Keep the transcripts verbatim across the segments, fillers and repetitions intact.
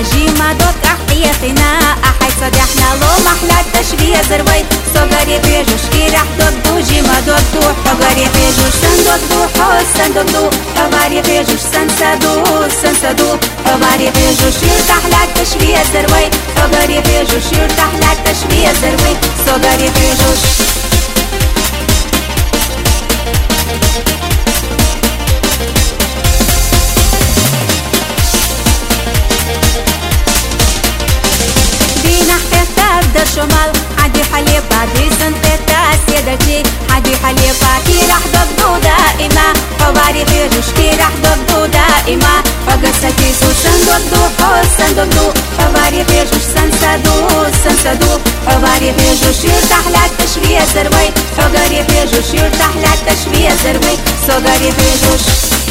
حاجي ما دوك أحقية خناء أحي صديحنا لو محلى التشبيه زروي صغري بيجوش كي راح دوك دوجي ما دوك دو حغري بيجوش سندوك دو حوز سندوك دو حغري بيجوش سنسدو سنسدو حغري بيجوش يرتاح لك تشبيه زروي حغري بيجوش يرتاح لك تشبيه زروي صغري بيجوش شمال عدي حليفة دي سنتتا سيدتي عدي حليفة كي راح ضدو دائما حواري بيجوش كي راح ضدو دائما فقستي سو سندو حوز سندو حواري بيجوش سنسدو سنسدو حواري بيجوش يرتاح لك تشبيه زروي حواري بيجوش يرتاح لك تشبيه زروي صغري بيجوش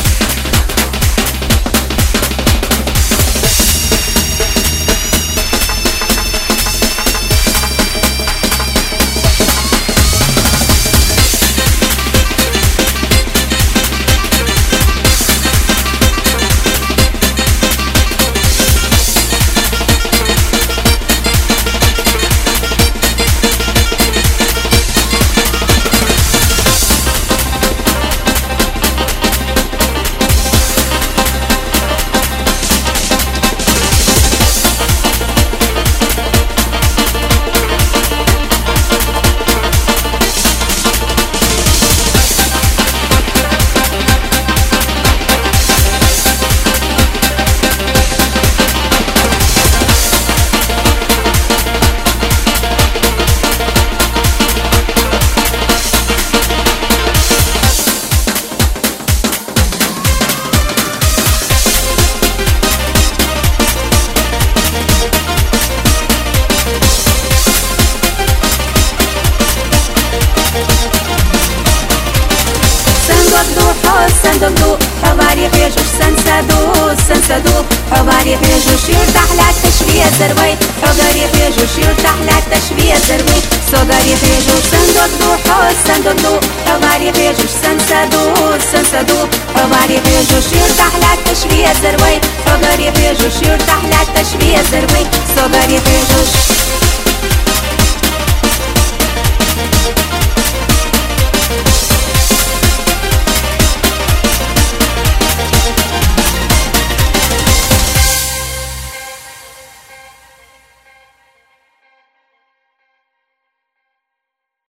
سندو حواري بيجوش سنسدو سنسدو حواري بيجوش يرتاح لك تشبيه زروي حواري بيجوش يرتاح لك تشبيه زروي صغري بيجوش سندو حوز سندو حواري بيجوش سنسدو سنسدو حواري بيجوش يرتاح لك تشبيه زروي حواري بيجوش يرتاح لك تشبيه زروي صغري بيجوش